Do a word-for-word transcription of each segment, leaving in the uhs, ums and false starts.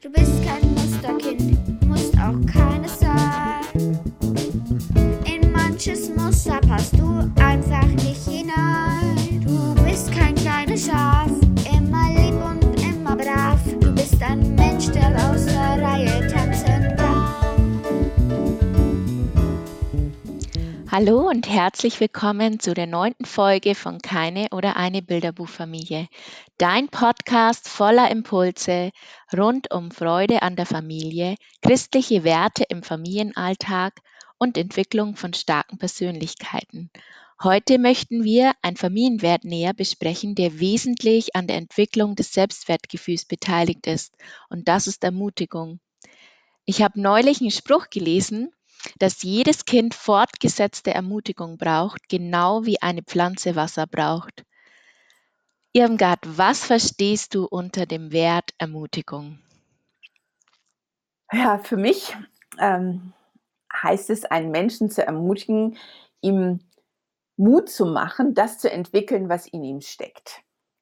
Du bist kein Musterkind, musst auch keines sein. In manches Muster passt du einfach nicht hinein. Du bist kein kleines Schaf, immer lieb und immer brav. Du bist ein Mensch, der aus der Reihe tanzen darf. Hallo und herzlich willkommen zu der neunten Folge von Keine oder eine Bilderbuchfamilie. Dein Podcast voller Impulse rund um Freude an der Familie, christliche Werte im Familienalltag und Entwicklung von starken Persönlichkeiten. Heute möchten wir einen Familienwert näher besprechen, der wesentlich an der Entwicklung des Selbstwertgefühls beteiligt ist. Und das ist Ermutigung. Ich habe neulich einen Spruch gelesen, dass jedes Kind fortgesetzte Ermutigung braucht, genau wie eine Pflanze Wasser braucht. Irmgard, was verstehst du unter dem Wert Ermutigung? Ja, für mich ähm, heißt es, einen Menschen zu ermutigen, ihm Mut zu machen, das zu entwickeln, was in ihm steckt.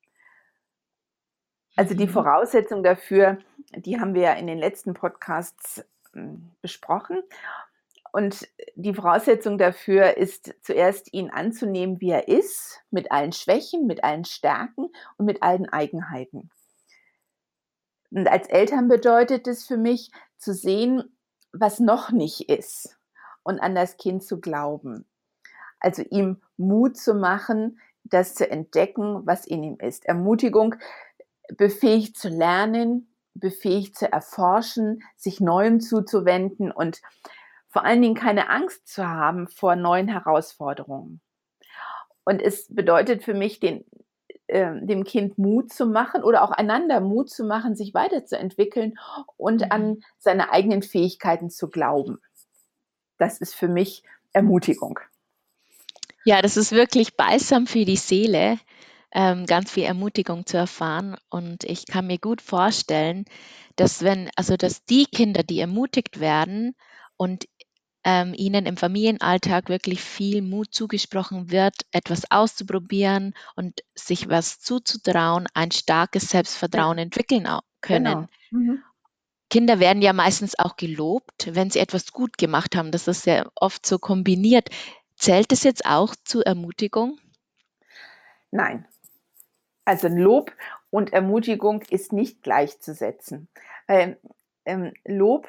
Also die Mhm. Voraussetzung dafür, die haben wir ja in den letzten Podcasts ähm, besprochen. Und die Voraussetzung dafür ist zuerst, ihn anzunehmen, wie er ist, mit allen Schwächen, mit allen Stärken und mit allen Eigenheiten. Und als Eltern bedeutet es für mich, zu sehen, was noch nicht ist und an das Kind zu glauben. Also ihm Mut zu machen, das zu entdecken, was in ihm ist. Ermutigung befähigt zu lernen, befähigt zu erforschen, sich Neuem zuzuwenden und vor allen Dingen keine Angst zu haben vor neuen Herausforderungen. Und es bedeutet für mich, den, äh, dem Kind Mut zu machen oder auch einander Mut zu machen, sich weiterzuentwickeln und Mhm. an seine eigenen Fähigkeiten zu glauben. Das ist für mich Ermutigung. Ja, das ist wirklich balsam für die Seele, ähm, ganz viel Ermutigung zu erfahren. Und ich kann mir gut vorstellen, dass wenn, also dass die Kinder, die ermutigt werden und ähm, ihnen im Familienalltag wirklich viel Mut zugesprochen wird, etwas auszuprobieren und sich was zuzutrauen, ein starkes Selbstvertrauen Ja, entwickeln au- genau. können. Mhm. Kinder werden ja meistens auch gelobt, wenn sie etwas gut gemacht haben. Das ist ja oft so kombiniert. Zählt es jetzt auch zur Ermutigung? Nein, also Lob und Ermutigung ist nicht gleichzusetzen. Weil ähm, Lob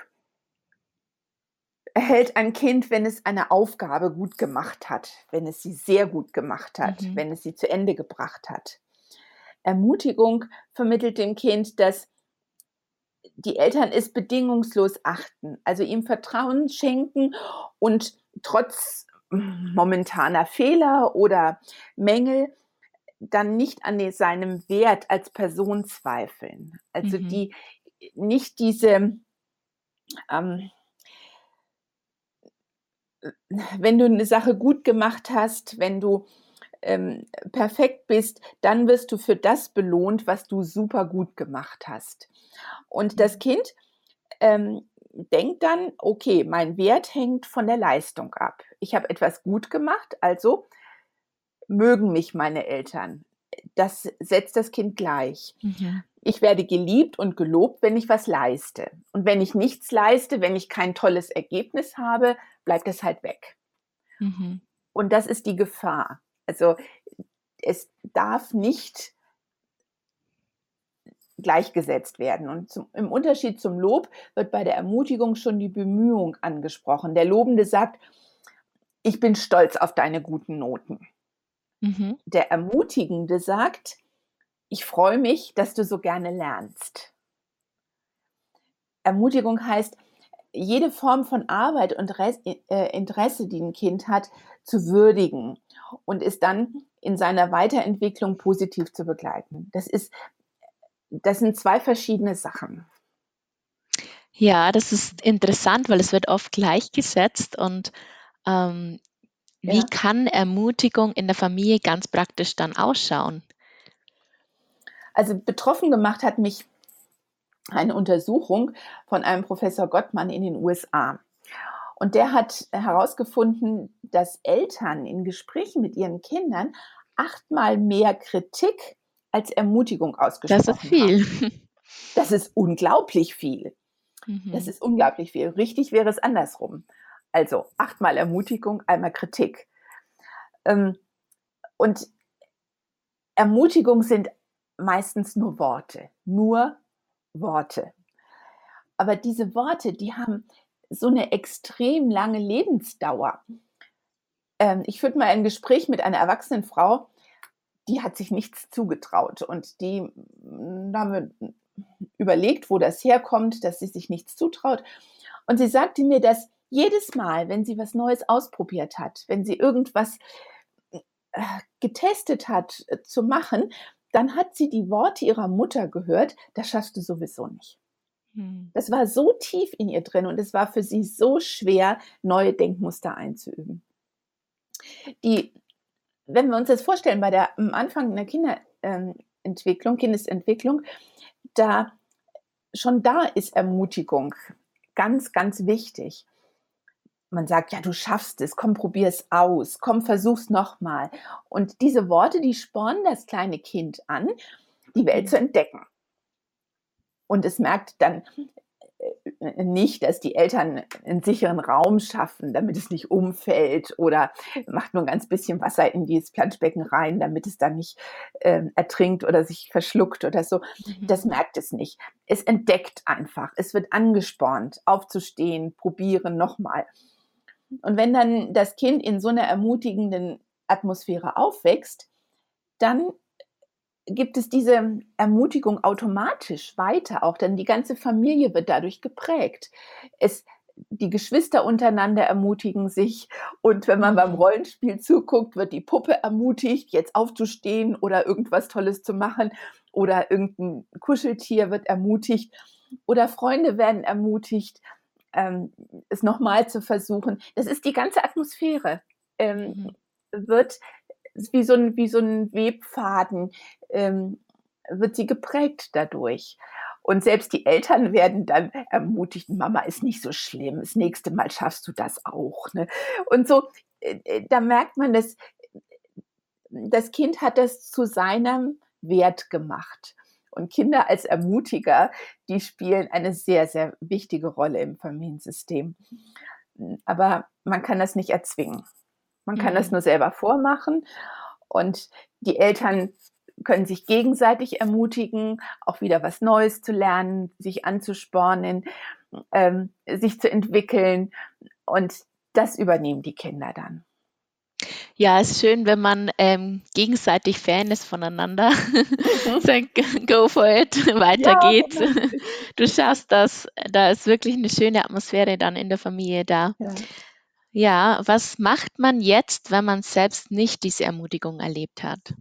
erhält ein Kind, wenn es eine Aufgabe gut gemacht hat, wenn es sie sehr gut gemacht hat, Mhm. wenn es sie zu Ende gebracht hat. Ermutigung vermittelt dem Kind, dass die Eltern es bedingungslos achten, also ihm Vertrauen schenken und trotz momentaner Fehler oder Mängel dann nicht an seinem Wert als Person zweifeln. Also Mhm. die nicht diese, ähm, wenn du eine Sache gut gemacht hast, wenn du ähm, perfekt bist, dann wirst du für das belohnt, was du super gut gemacht hast. Und das Kind ähm, denkt dann, okay, mein Wert hängt von der Leistung ab. Ich habe etwas gut gemacht, also mögen mich meine Eltern. Das setzt das Kind gleich. Mhm. Ich werde geliebt und gelobt, wenn ich was leiste. Und wenn ich nichts leiste, wenn ich kein tolles Ergebnis habe, bleibt es halt weg. Mhm. Und das ist die Gefahr. Also es darf nicht gleichgesetzt werden. Und zum, im Unterschied zum Lob wird bei der Ermutigung schon die Bemühung angesprochen. Der Lobende sagt, ich bin stolz auf deine guten Noten. Mhm. Der Ermutigende sagt, ich freue mich, dass du so gerne lernst. Ermutigung heißt, jede Form von Arbeit und Interesse, die ein Kind hat, zu würdigen und es dann in seiner Weiterentwicklung positiv zu begleiten. Das ist, das sind zwei verschiedene Sachen. Ja, das ist interessant, weil es wird oft gleichgesetzt. Und ähm, wie Ja. kann Ermutigung in der Familie ganz praktisch dann ausschauen? Also betroffen gemacht hat mich eine Untersuchung von einem Professor Gottman in den U S A. Und der hat herausgefunden, dass Eltern in Gesprächen mit ihren Kindern achtmal mehr Kritik als Ermutigung Das ist ausgesprochen haben. viel. das ist unglaublich viel. Das Mhm. ist unglaublich viel. Richtig wäre es andersrum. Also achtmal Ermutigung, einmal Kritik. Ähm, und Ermutigung sind meistens nur Worte, nur Worte. Aber diese Worte, die haben so eine extrem lange Lebensdauer. Ähm, ich führte mal ein Gespräch mit einer erwachsenen Frau, die hat sich nichts zugetraut und die mm, da haben wir überlegt, wo das herkommt, dass sie sich nichts zutraut. Und sie sagte mir, dass jedes Mal, wenn sie was Neues ausprobiert hat, wenn sie irgendwas äh, getestet hat äh, zu machen, dann hat sie die Worte ihrer Mutter gehört, das schaffst du sowieso nicht. Mhm. Das war so tief in ihr drin und es war für sie so schwer, neue Denkmuster einzuüben. Die, wenn wir uns das vorstellen, bei der am Anfang der Kinderentwicklung, Kindesentwicklung, da schon da ist Ermutigung ganz, ganz wichtig. Man sagt, ja, du schaffst es, komm, probier es aus, komm, versuch's nochmal. Und diese Worte, die spornen das kleine Kind an, die Welt zu entdecken. Und es merkt dann äh, nicht, dass die Eltern einen sicheren Raum schaffen, damit es nicht umfällt oder macht nur ein ganz bisschen Wasser in dieses Planschbecken rein, damit es dann nicht äh, ertrinkt oder sich verschluckt oder so. Mhm. Das merkt es nicht. Es entdeckt einfach. Es wird angespornt, aufzustehen, probieren, nochmal. Und wenn dann das Kind in so einer ermutigenden Atmosphäre aufwächst, dann gibt es diese Ermutigung automatisch weiter auch, denn die ganze Familie wird dadurch geprägt. Es, die Geschwister untereinander ermutigen sich und wenn man beim Mhm. Rollenspiel zuguckt, wird die Puppe ermutigt, jetzt aufzustehen oder irgendwas Tolles zu machen oder irgendein Kuscheltier wird ermutigt oder Freunde werden ermutigt, ähm, es nochmal zu versuchen. Das ist die ganze Atmosphäre, ähm, Mhm. wird wie so ein, wie so ein Webfaden, ähm, wird sie geprägt dadurch. Und selbst die Eltern werden dann ermutigt, Mama ist nicht so schlimm, das nächste Mal schaffst du das auch. Ne? Und so, äh, da merkt man, dass das Kind hat das zu seinem Wert gemacht. Und Kinder als Ermutiger, die spielen eine sehr, sehr wichtige Rolle im Familiensystem. Aber man kann das nicht erzwingen. Man kann das Mhm. nur selber vormachen und die Eltern können sich gegenseitig ermutigen, auch wieder was Neues zu lernen, sich anzuspornen, ähm, sich zu entwickeln und das übernehmen die Kinder dann. Ja, es ist schön, wenn man ähm, gegenseitig Fan ist voneinander. Mhm. Sagt, go for it, weiter Ja, geht's. genau. Du schaffst das. Da ist wirklich eine schöne Atmosphäre dann in der Familie da. Ja. Ja, was macht man jetzt, wenn man selbst nicht diese Ermutigung erlebt hat?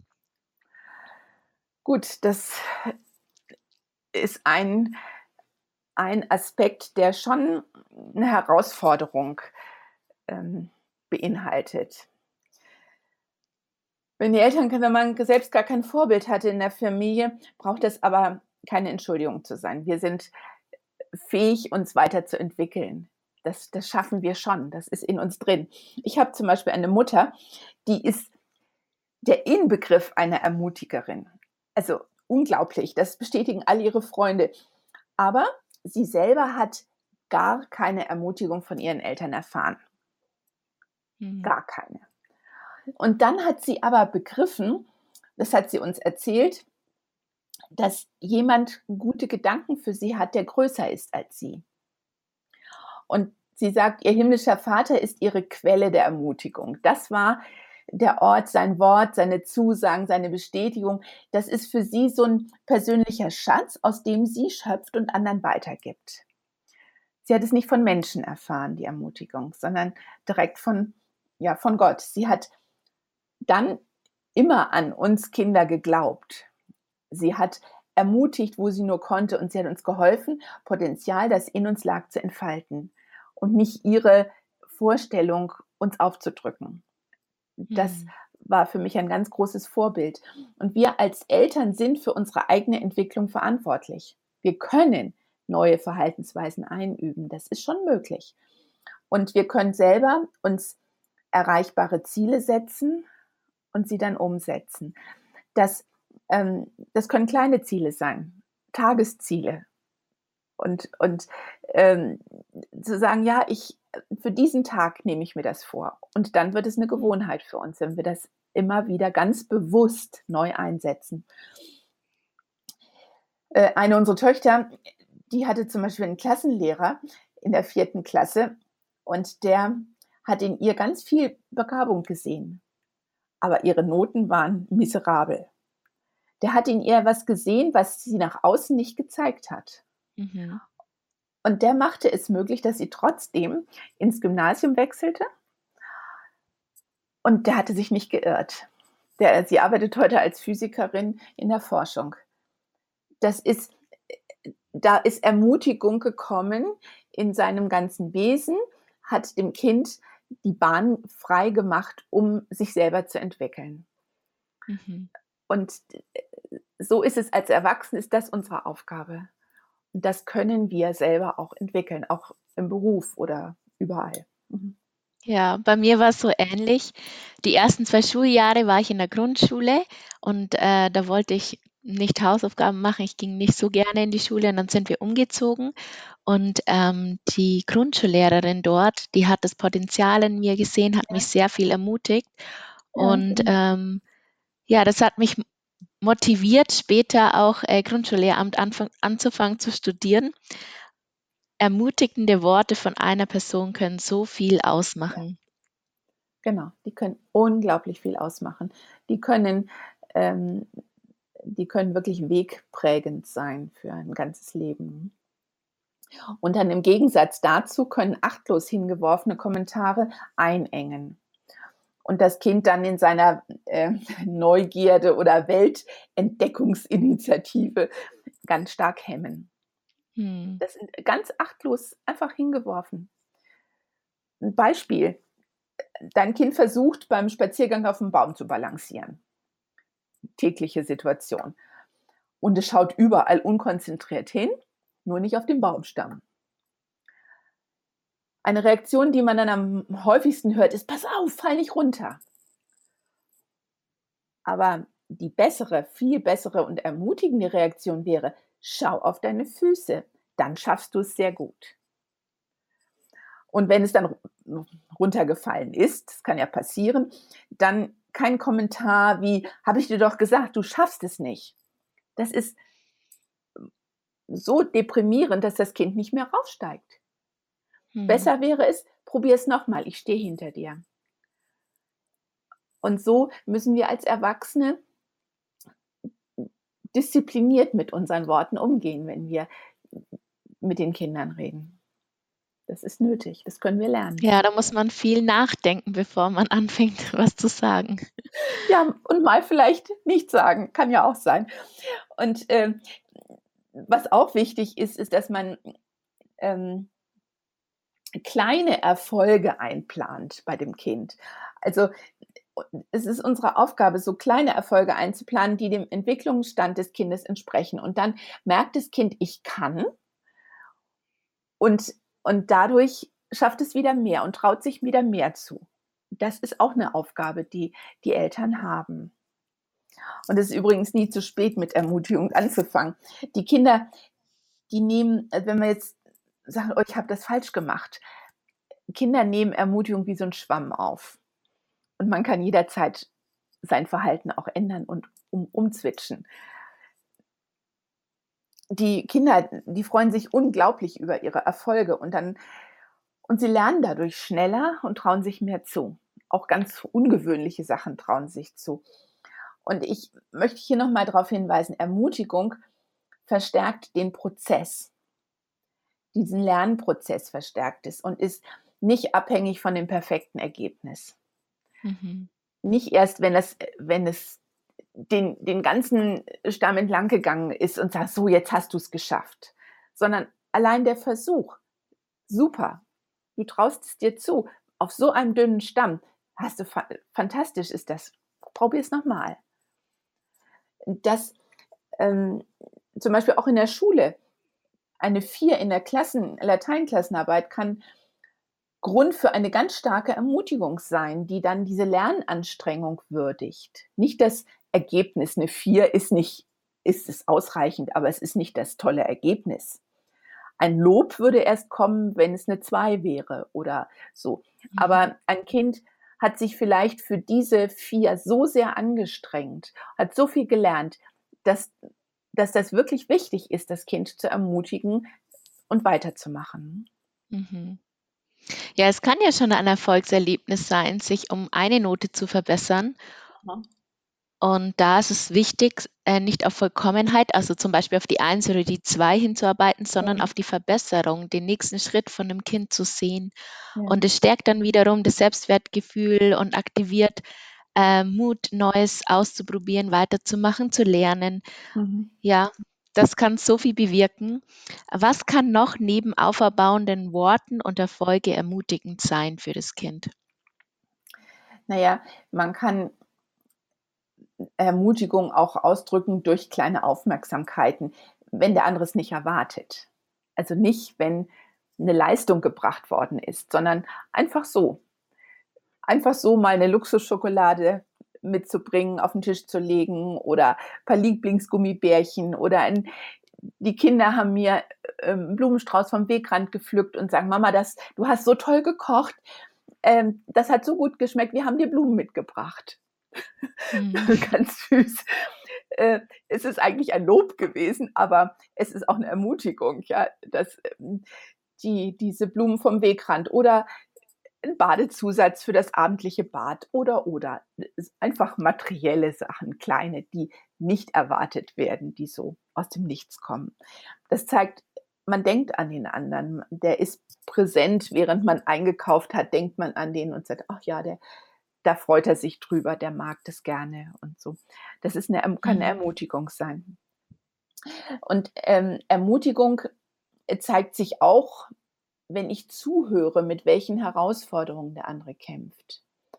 Gut, das ist ein, ein Aspekt, der schon eine Herausforderung ähm, beinhaltet. Wenn die Eltern, wenn man selbst gar kein Vorbild hatte in der Familie, braucht es aber keine Entschuldigung zu sein. Wir sind fähig, uns weiterzuentwickeln. Das, das schaffen wir schon. Das ist in uns drin. Ich habe zum Beispiel eine Mutter, die ist der Inbegriff einer Ermutigerin. Also unglaublich. Das bestätigen alle ihre Freunde. Aber sie selber hat gar keine Ermutigung von ihren Eltern erfahren. Mhm. Gar keine. Und dann hat sie aber begriffen, das hat sie uns erzählt, dass jemand gute Gedanken für sie hat, der größer ist als sie. Und sie sagt, ihr himmlischer Vater ist ihre Quelle der Ermutigung. Das war der Ort, sein Wort, seine Zusagen, seine Bestätigung. Das ist für sie so ein persönlicher Schatz, aus dem sie schöpft und anderen weitergibt. Sie hat es nicht von Menschen erfahren, die Ermutigung, sondern direkt von, ja, von Gott. Sie hat dann immer an uns Kinder geglaubt. Sie hat ermutigt, wo sie nur konnte und sie hat uns geholfen, Potenzial, das in uns lag, zu entfalten und nicht ihre Vorstellung uns aufzudrücken. Das Mhm. war für mich ein ganz großes Vorbild. Und wir als Eltern sind für unsere eigene Entwicklung verantwortlich. Wir können neue Verhaltensweisen einüben. Das ist schon möglich. Und wir können selber uns erreichbare Ziele setzen und sie dann umsetzen. Das, ähm, das können kleine Ziele sein, Tagesziele. Und, und ähm, zu sagen, ja, ich, für diesen Tag nehme ich mir das vor. Und dann wird es eine Gewohnheit für uns, wenn wir das immer wieder ganz bewusst neu einsetzen. Äh, eine unserer Töchter, die hatte zum Beispiel einen Klassenlehrer in der vierten Klasse und der hat in ihr ganz viel Begabung gesehen. Aber ihre Noten waren miserabel. Der hat in ihr was gesehen, was sie nach außen nicht gezeigt hat. Mhm. Und der machte es möglich, dass sie trotzdem ins Gymnasium wechselte. Und der hatte sich nicht geirrt. Der, sie arbeitet heute als Physikerin in der Forschung. Das ist, da ist Ermutigung gekommen in seinem ganzen Wesen, hat dem Kind die Bahn frei gemacht, um sich selber zu entwickeln. Mhm. Und so ist es als Erwachsene, ist das unsere Aufgabe. Und das können wir selber auch entwickeln, auch im Beruf oder überall. Mhm. Ja, bei mir war es so ähnlich. Die ersten zwei Schuljahre war ich in der Grundschule und äh, da wollte ich nicht Hausaufgaben machen. Ich ging nicht so gerne in die Schule und dann sind wir umgezogen. Und ähm, die Grundschullehrerin dort, die hat das Potenzial in mir gesehen, hat mich sehr viel ermutigt. Ja, Und genau. ähm, ja, das hat mich motiviert, später auch äh, Grundschullehramt anfang, anzufangen zu studieren. Ermutigende Worte von einer Person können so viel ausmachen. Genau, die können unglaublich viel ausmachen. Die können, ähm, die können wirklich wegprägend sein für ein ganzes Leben. Und dann im Gegensatz dazu können achtlos hingeworfene Kommentare einengen und das Kind dann in seiner äh, Neugierde oder Weltentdeckungsinitiative ganz stark hemmen. Hm. Das sind ganz achtlos einfach hingeworfen. Ein Beispiel. Dein Kind versucht beim Spaziergang auf dem Baum zu balancieren. Tägliche Situation. Und es schaut überall unkonzentriert hin, nur nicht auf den Baumstamm. Eine Reaktion, die man dann am häufigsten hört, ist: Pass auf, fall nicht runter. Aber die bessere, viel bessere und ermutigende Reaktion wäre: Schau auf deine Füße, dann schaffst du es sehr gut. Und wenn es dann runtergefallen ist, das kann ja passieren, dann kein Kommentar wie: Habe ich dir doch gesagt, du schaffst es nicht. Das ist so deprimierend, dass das Kind nicht mehr raufsteigt. Hm. Besser wäre es: Probier es nochmal, ich stehe hinter dir. Und so müssen wir als Erwachsene diszipliniert mit unseren Worten umgehen, wenn wir mit den Kindern reden. Das ist nötig, das können wir lernen. Ja, da muss man viel nachdenken, bevor man anfängt, was zu sagen. Ja, und mal vielleicht nicht sagen, kann ja auch sein. Und äh, was auch wichtig ist, ist, dass man ähm, kleine Erfolge einplant bei dem Kind. Also es ist unsere Aufgabe, so kleine Erfolge einzuplanen, die dem Entwicklungsstand des Kindes entsprechen. Und dann merkt das Kind, ich kann. Und, und dadurch schafft es wieder mehr und traut sich wieder mehr zu. Das ist auch eine Aufgabe, die die Eltern haben. Und es ist übrigens nie zu spät, mit Ermutigung anzufangen. Die Kinder, die nehmen, wenn wir jetzt sagen, oh, ich habe das falsch gemacht, Kinder nehmen Ermutigung wie so ein Schwamm auf. Und man kann jederzeit sein Verhalten auch ändern und um, umzwitschen. Die Kinder, die freuen sich unglaublich über ihre Erfolge und dann und sie lernen dadurch schneller und trauen sich mehr zu. Auch ganz ungewöhnliche Sachen trauen sich zu. Und ich möchte hier nochmal darauf hinweisen, Ermutigung verstärkt den Prozess. Diesen Lernprozess verstärkt es und ist nicht abhängig von dem perfekten Ergebnis. Mhm. Nicht erst, wenn es, wenn es den, den ganzen Stamm entlang gegangen ist und sagt, so, jetzt hast du es geschafft. Sondern allein der Versuch, super, du traust es dir zu, auf so einem dünnen Stamm, hast du, fantastisch ist das, probier es nochmal. Das ähm, zum Beispiel auch in der Schule, eine vier in der Klassen, Lateinklassenarbeit kann Grund für eine ganz starke Ermutigung sein, die dann diese Lernanstrengung würdigt. Nicht das Ergebnis, eine vier ist nicht, ist es ausreichend, aber es ist nicht das tolle Ergebnis. Ein Lob würde erst kommen, wenn es eine zwei wäre oder so. Mhm. Aber ein Kind hat sich vielleicht für diese vier so sehr angestrengt, hat so viel gelernt, dass, dass das wirklich wichtig ist, das Kind zu ermutigen und weiterzumachen. Mhm. Ja, es kann ja schon ein Erfolgserlebnis sein, sich um eine Note zu verbessern. Mhm. Und da ist es wichtig, äh, nicht auf Vollkommenheit, also zum Beispiel auf die eins oder die zwei hinzuarbeiten, sondern Ja. auf die Verbesserung, den nächsten Schritt von dem Kind zu sehen. Ja. Und es stärkt dann wiederum das Selbstwertgefühl und aktiviert äh, Mut, Neues auszuprobieren, weiterzumachen, zu lernen. Mhm. Ja, das kann so viel bewirken. Was kann noch neben auferbauenden Worten und Erfolge ermutigend sein für das Kind? Naja, man kann Ermutigung auch ausdrücken durch kleine Aufmerksamkeiten, wenn der andere es nicht erwartet. Also nicht, wenn eine Leistung gebracht worden ist, sondern einfach so. Einfach so mal eine Luxusschokolade mitzubringen, auf den Tisch zu legen oder ein paar Lieblingsgummibärchen oder ein, die Kinder haben mir ähm, einen Blumenstrauß vom Wegrand gepflückt und sagen, Mama, das, du hast so toll gekocht, ähm, das hat so gut geschmeckt, wir haben dir Blumen mitgebracht. Mhm. Ganz süß. Äh, es ist eigentlich ein Lob gewesen, aber es ist auch eine Ermutigung, ja, dass ähm, die, diese Blumen vom Wegrand oder ein Badezusatz für das abendliche Bad oder oder einfach materielle Sachen, kleine, die nicht erwartet werden, die so aus dem Nichts kommen. Das zeigt, man denkt an den anderen, der ist präsent, während man eingekauft hat, denkt man an den und sagt, ach ja, der, da freut er sich drüber, der mag das gerne und so. Das ist eine, kann eine Mhm. Ermutigung sein. Und ähm, Ermutigung zeigt sich auch, wenn ich zuhöre, mit welchen Herausforderungen der andere kämpft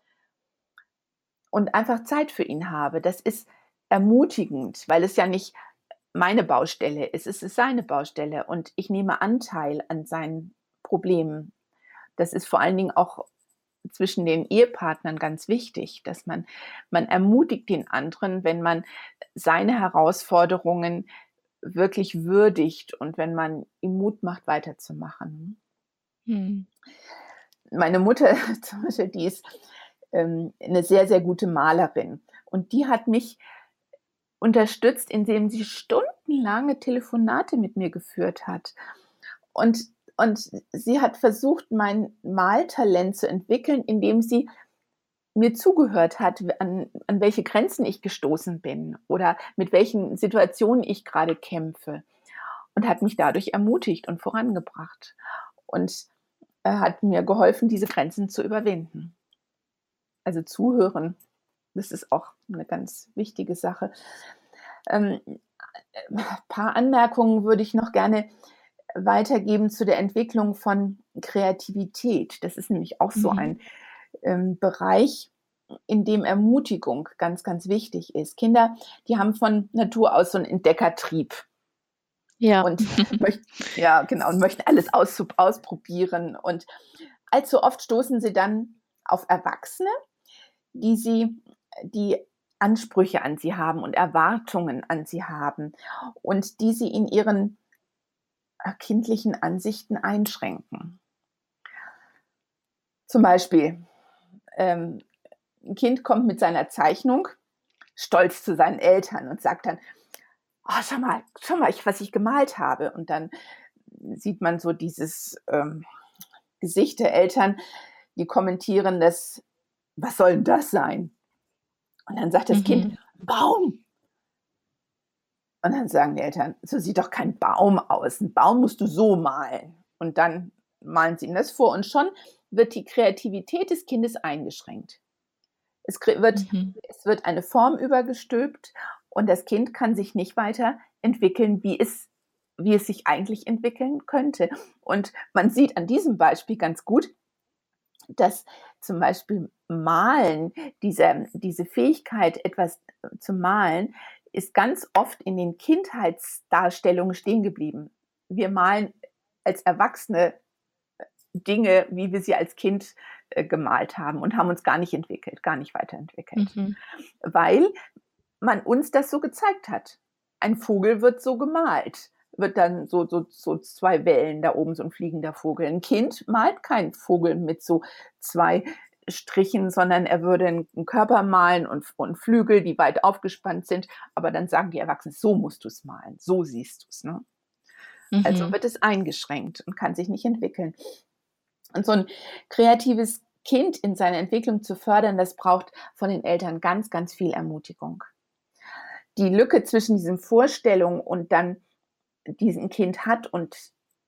und einfach Zeit für ihn habe. Das ist ermutigend, weil es ja nicht meine Baustelle ist, es ist seine Baustelle und ich nehme Anteil an seinen Problemen. Das ist vor allen Dingen auch zwischen den Ehepartnern ganz wichtig, dass man, man ermutigt den anderen, wenn man seine Herausforderungen wirklich würdigt und wenn man ihm Mut macht, weiterzumachen. Mhm. Meine Mutter zum Beispiel, die ist ähm, eine sehr, sehr gute Malerin. Und die hat mich unterstützt, indem sie stundenlange Telefonate mit mir geführt hat. Und, und sie hat versucht, mein Maltalent zu entwickeln, indem sie mir zugehört hat, an, an welche Grenzen ich gestoßen bin oder mit welchen Situationen ich gerade kämpfe. Und hat mich dadurch ermutigt und vorangebracht. Und hat mir geholfen, diese Grenzen zu überwinden. Also zuhören, das ist auch eine ganz wichtige Sache. Ähm, ein paar Anmerkungen würde ich noch gerne weitergeben zu der Entwicklung von Kreativität. Das ist nämlich auch so Mhm. ein ähm, Bereich, in dem Ermutigung ganz, ganz wichtig ist. Kinder, die haben von Natur aus so einen Entdeckertrieb. Ja. Und möchten, ja, genau, und möchten alles aus, ausprobieren. Und allzu oft stoßen sie dann auf Erwachsene, die sie, die Ansprüche an sie haben und Erwartungen an sie haben und die sie in ihren kindlichen Ansichten einschränken. Zum Beispiel, ähm, ein Kind kommt mit seiner Zeichnung stolz zu seinen Eltern und sagt dann, oh, schau mal, schau mal, was ich gemalt habe. Und dann sieht man so dieses ähm, Gesicht der Eltern, die kommentieren das, was soll denn das sein? Und dann sagt das Mhm. Kind, Baum. Und dann sagen die Eltern, so sieht doch kein Baum aus. Ein Baum musst du so malen. Und dann malen sie ihm das vor. Und schon wird die Kreativität des Kindes eingeschränkt. Es wird, Mhm. es wird eine Form übergestülpt und das Kind kann sich nicht weiter entwickeln, wie es, wie es sich eigentlich entwickeln könnte. Und man sieht an diesem Beispiel ganz gut, dass zum Beispiel Malen, diese, diese Fähigkeit, etwas zu malen, ist ganz oft in den Kindheitsdarstellungen stehen geblieben. Wir malen als Erwachsene Dinge, wie wir sie als Kind äh, gemalt haben und haben uns gar nicht entwickelt, gar nicht weiterentwickelt. Mhm. Weil man uns das so gezeigt hat. Ein Vogel wird so gemalt. wird dann so, so, so zwei Wellen da oben, so ein fliegender Vogel. Ein Kind malt keinen Vogel mit so zwei Strichen, sondern er würde einen Körper malen und, und Flügel, die weit aufgespannt sind. Aber dann sagen die Erwachsenen, so musst du es malen, so siehst du es. Ne? Mhm. Also wird es eingeschränkt und kann sich nicht entwickeln. Und so ein kreatives Kind in seiner Entwicklung zu fördern, das braucht von den Eltern ganz, ganz viel Ermutigung. Die Lücke zwischen diesen Vorstellungen und dann diesen Kind hat und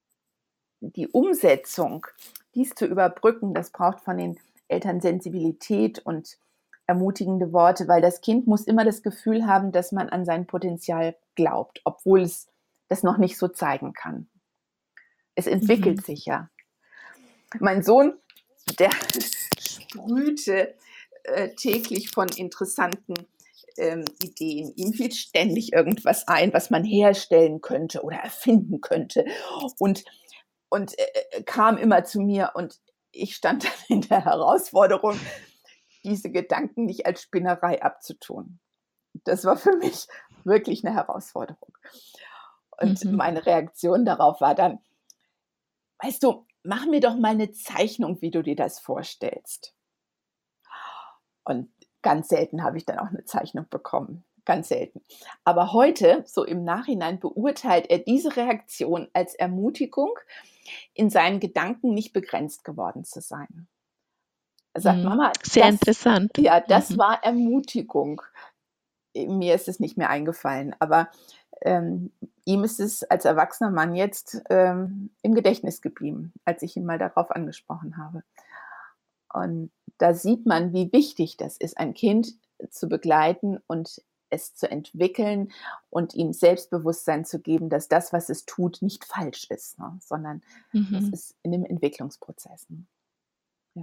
die Umsetzung, dies zu überbrücken, das braucht von den Eltern Sensibilität und ermutigende Worte, weil das Kind muss immer das Gefühl haben, dass man an sein Potenzial glaubt, obwohl es das noch nicht so zeigen kann. Es entwickelt mhm. sich ja. Mein Sohn, der sprühte äh, täglich von interessanten ähm, Ideen. Ihm fiel ständig irgendwas ein, was man herstellen könnte oder erfinden könnte. Und, und äh, kam immer zu mir und ich stand dann in der Herausforderung, diese Gedanken nicht als Spinnerei abzutun. Das war für mich wirklich eine Herausforderung. Und mhm. meine Reaktion darauf war dann, weißt du, mach mir doch mal eine Zeichnung, wie du dir das vorstellst. Und ganz selten habe ich dann auch eine Zeichnung bekommen. Ganz selten. Aber heute, so im Nachhinein, beurteilt er diese Reaktion als Ermutigung, in seinen Gedanken nicht begrenzt geworden zu sein. Er sagt, mhm. Mama, sehr das, interessant. Ja, das mhm. war Ermutigung. Mir ist es nicht mehr eingefallen, aber ähm, ihm ist es als erwachsener Mann jetzt ähm, im Gedächtnis geblieben, als ich ihn mal darauf angesprochen habe. Und da sieht man, wie wichtig das ist, ein Kind zu begleiten und es zu entwickeln und ihm Selbstbewusstsein zu geben, dass das, was es tut, nicht falsch ist, ne? Sondern mhm. das ist in dem Entwicklungsprozess. Ne? Ja.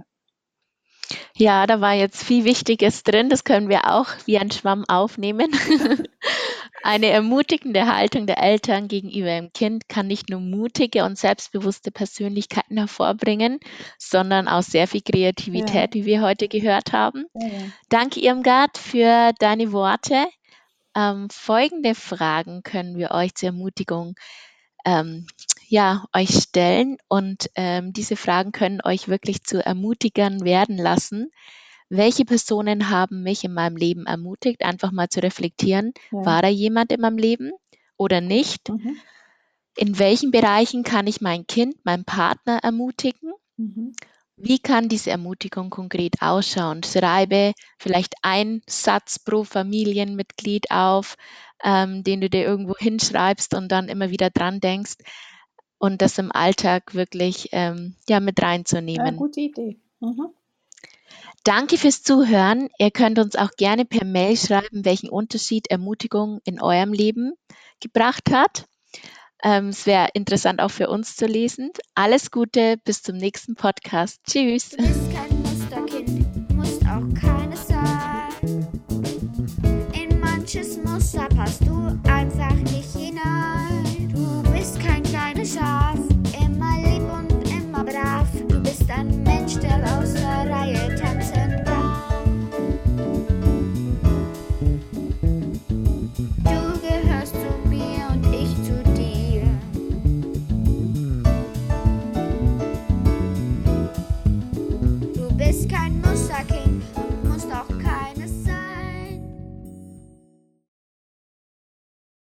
ja, da war jetzt viel Wichtiges drin, das können wir auch wie ein Schwamm aufnehmen. Eine ermutigende Haltung der Eltern gegenüber dem Kind kann nicht nur mutige und selbstbewusste Persönlichkeiten hervorbringen, sondern auch sehr viel Kreativität, ja. wie wir heute gehört haben. Ja, ja. Danke, Irmgard, für deine Worte. Ähm, folgende Fragen können wir euch zur Ermutigung ähm, ja, euch stellen und ähm, diese Fragen können euch wirklich zu Ermutigern werden lassen. Welche Personen haben mich in meinem Leben ermutigt, einfach mal zu reflektieren, ja. war da jemand in meinem Leben oder nicht? Mhm. In welchen Bereichen kann ich mein Kind, meinen Partner ermutigen? Mhm. Wie kann diese Ermutigung konkret ausschauen? Schreibe vielleicht einen Satz pro Familienmitglied auf, ähm, den du dir irgendwo hinschreibst und dann immer wieder dran denkst und das im Alltag wirklich ähm, ja, mit reinzunehmen. Ja, gute Idee. Mhm. Danke fürs Zuhören. Ihr könnt uns auch gerne per Mail schreiben, welchen Unterschied Ermutigung in eurem Leben gebracht hat. Ähm, es wäre interessant auch für uns zu lesen. Alles Gute, bis zum nächsten Podcast. Tschüss. Du bist kein Musterkind, musst auch keine sein. In manches Muster passt du einfach nicht hinein.